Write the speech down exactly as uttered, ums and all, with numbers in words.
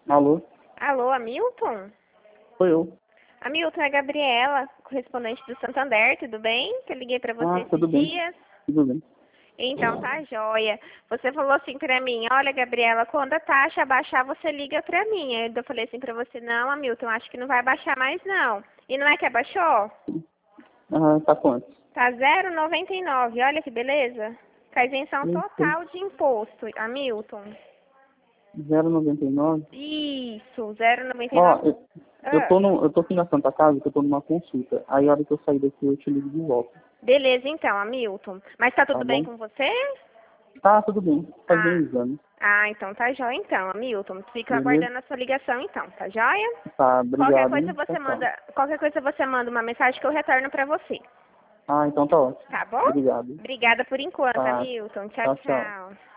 Alô? Alô, Hamilton? Sou eu. Hamilton, é a Gabriela, correspondente do Santander, tudo bem? Que eu liguei pra você Ah, esses tudo bem. dias. Tudo bem. Então, tá joia. Você falou assim pra mim, olha, Gabriela, quando a taxa baixar, você liga pra mim. Aí eu falei assim pra você, não, Hamilton, acho que não vai baixar mais, não. E não é que abaixou? Ah, tá quanto? Tá zero vírgula noventa e nove, olha que beleza. Com a isenção Não sei. total de imposto, Hamilton. zero vírgula noventa e nove. Isso, zero vírgula noventa e Ó, nove. eu, eu, Ah. tô no, eu tô aqui na Santa Casa, que eu tô numa consulta. Aí a hora que eu sair daqui, eu te ligo de volta. Beleza, então, Hamilton. Mas tá Tá tudo bem bom? com você? Tá, tudo bem. Fazer um Ah, exame. ah, então tá jóia então, Hamilton. Fico Beleza? aguardando a sua ligação então, tá jóia? Tá, Qualquer obrigado, coisa hein? você Tchau, tchau. manda, qualquer coisa você manda uma mensagem que eu retorno pra você, Ah, então tá ótimo. tá bom? Obrigado. Obrigada por enquanto, Tá. Hamilton. Tchau, Tchau, tchau. tchau.